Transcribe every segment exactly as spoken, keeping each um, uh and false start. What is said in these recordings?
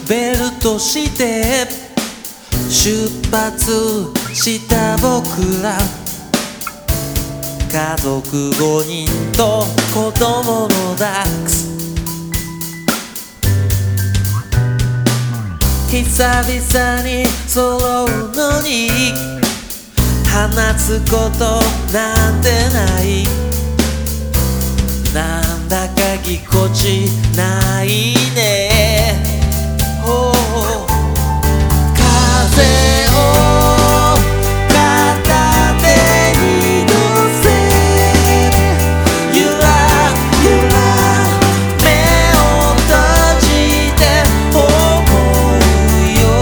ベルトして出発した僕ら、家族ごにんと子供のダックス。久々に揃うのに話すことなんてない。なんだかぎこちないね。oh、風を片手に乗せゆらゆら目を閉じて思うよ。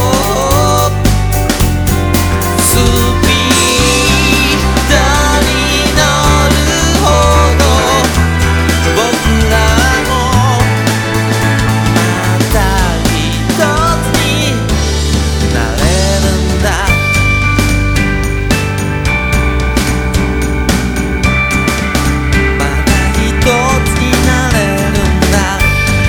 スピードに乗るほど僕らもまた一つになれるんだ。また一つになれるんだ。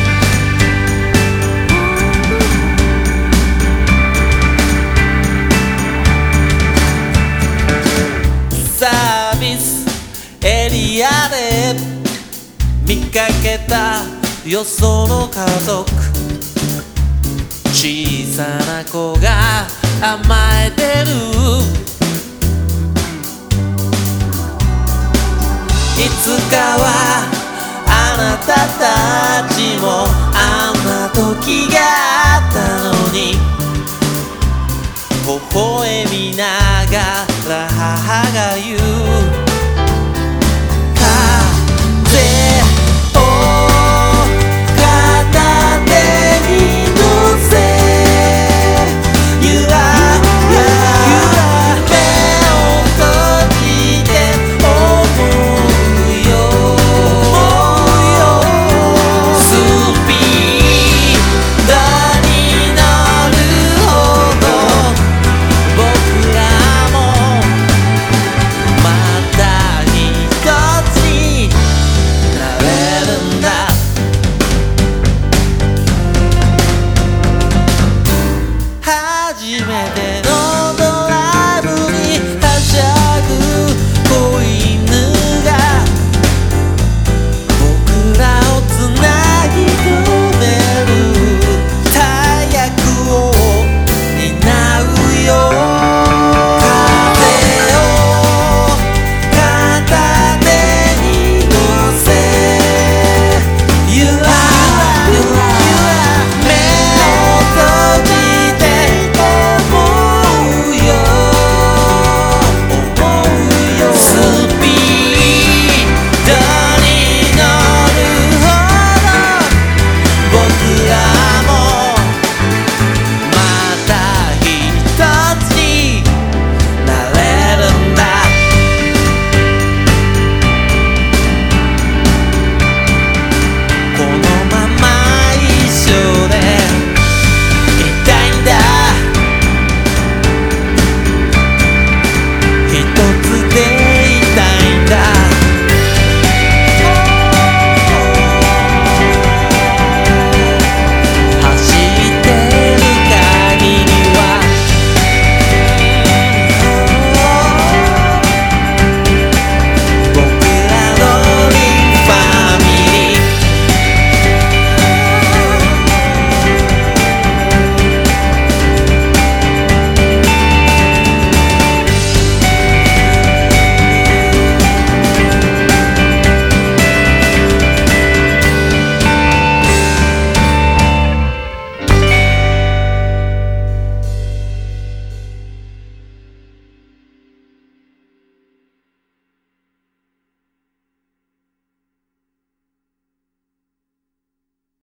サービスエリアで見かけたよその家族、小さな子が甘えてる。いつかはあなたたちもあんな時があったのに、微笑みながら母が言う。